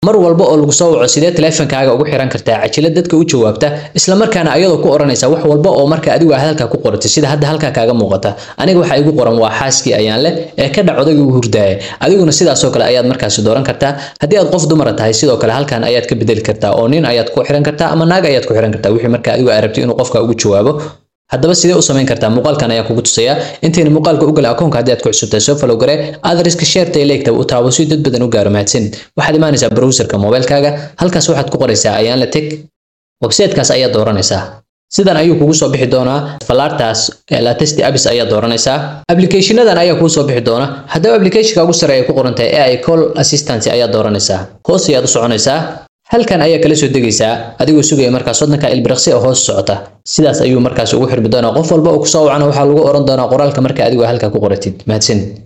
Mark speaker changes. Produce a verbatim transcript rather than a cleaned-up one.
Speaker 1: mar walba oo lagu soo waco sidee taleefankaaga ugu xiran kartaa cajilad dadka u jawaabta isla markaana ayadoo ku oranaysa wax walba oo marka adigu hadalka ku qoratay sida hadda halka kaaga muuqata aniga waxa igu qoran waa xaaskii ayaan leh ee ka dhacday uu hurdaay adiguna sidaas oo kale ayaad markaas dooran kartaa hadii aad qof dumar tahay sidoo kale halkan ayaad ka bedeli kartaa oo nin ayaad ku xiran kartaa ama naag ayaad ku xiran kartaa wixii marka adigu aragto inuu qofka ugu jawaabo haddaba sidee u samayn kartaa muuqaalkan ayaa kugu tusaya intayn muuqaalka u gal akoonka hadii aad ku cusubtahay soo follow gare adreska share tay leegta u taabo si dad badan u gaaro mahadsan waxaad imaanaysaa browserka mobilkaaga halkaas waxaad ku qoraysaa ayaan la tag website-kaas ayaa dooranaysaa sidan ayuu kugu soo bixi doonaa falartaas la test apps ayaa dooranaysaa applicationadan ayaa kugu soo bixi doona haddaba applicationka ugu sareeya ku qoran tahay A I call assistant ayaa dooranaysaa hoos ayaad u soconaysaa halkan ayaa kala soo degaysaa adigoo sugaya markaas waddanka ilbiraqsi oo hoos socota sidaas ayuu markaas ugu xirmi doonaa qof walba oo ku soo wacana waxa lagu oran doonaa qoraalka marka adigu halka ku qoratid mahadsan